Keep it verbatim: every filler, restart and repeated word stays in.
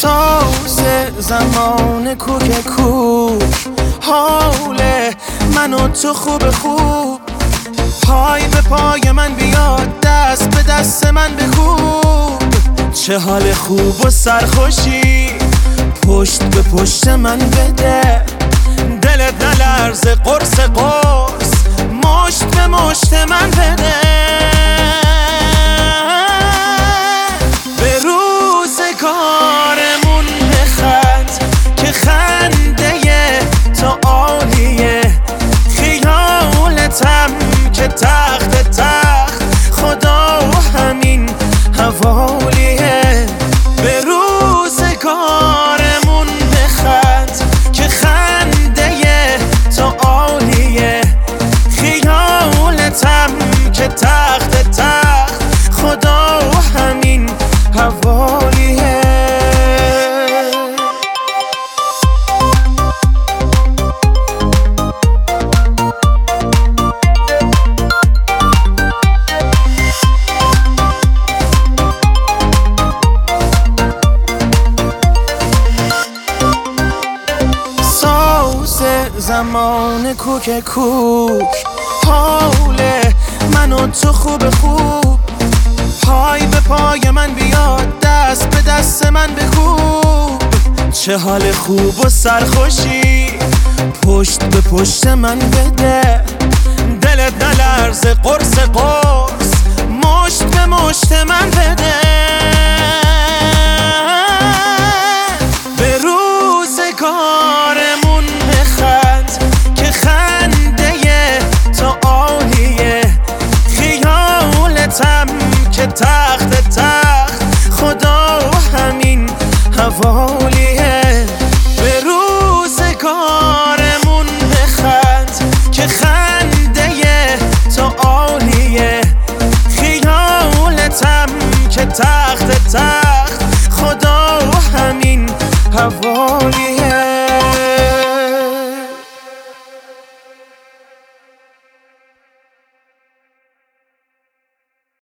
ساز زمان کوک کوک حال من و تو خوب خوب پای به پای من بیاد دست به دست من بکوب چه حال خوب و سرخوشی پشت به پشت من بده دلت نلرزه قرص قرص مشت به مشت من بده به روزگارمون بخند که خنده تو عالیه خیالتم که تخت تخت خدا همین حوالیه به روزگارمون بخند که خنده تو عالیه خیالتم که تخت تخت خدا همین حوالیه زمان کوک کوک حال من و تو خوب خوب پای به پای من بیاد دست به دست من بکوب چه حال خوب و سرخوشی پشت به پشت من بده دلت نلرزه قرص قرص